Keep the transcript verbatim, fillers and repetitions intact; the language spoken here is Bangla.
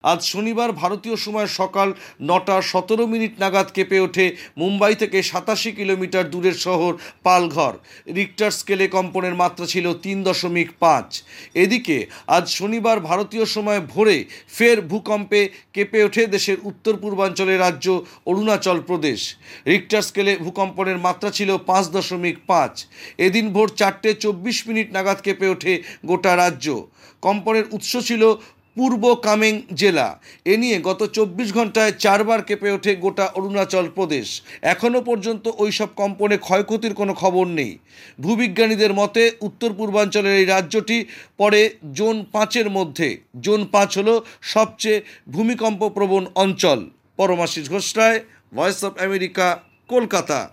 আজ শনিবার ভারতীয় সময় সকাল নটা সতেরো মিনিট নাগাদ কেঁপে ওঠে মুম্বাই থেকে সাতাশি কিলোমিটার দূরের শহর পালঘর। রিক্টার স্কেলে কম্পনের মাত্রা ছিল তিন দশমিক পাঁচ। এদিকে আজ শনিবার ভারতীয় সময় ভোরে ফের ভূকম্পে কেঁপে ওঠে দেশের উত্তর পূর্বাঞ্চলের রাজ্য অরুণাচল প্রদেশ। রিক্টার স্কেলে ভূকম্পনের মাত্রা ছিল পাঁচ দশমিক পাঁচ। এদিন ভোর চারটে চব্বিশ মিনিট নাগাদ কেঁপে ওঠে গোটা রাজ্য। কম্পনের উৎস ছিল পূর্ব কামেং জেলা। এ নিয়ে গত চব্বিশ ঘন্টায় চারবার কেঁপে ওঠে গোটা অরুণাচল প্রদেশ। এখনও পর্যন্ত ওই সব কম্পনে ক্ষয়ক্ষতির কোনো খবর নেই। ভূবিজ্ঞানীদের মতে উত্তর পূর্বাঞ্চলের এই রাজ্যটি পড়ে জোন পাঁচের মধ্যে। জোন পাঁচ হলো সবচেয়ে ভূমিকম্প প্রবণ অঞ্চল। Paramashis Ghosh Ray, Voice of America, Kolkata.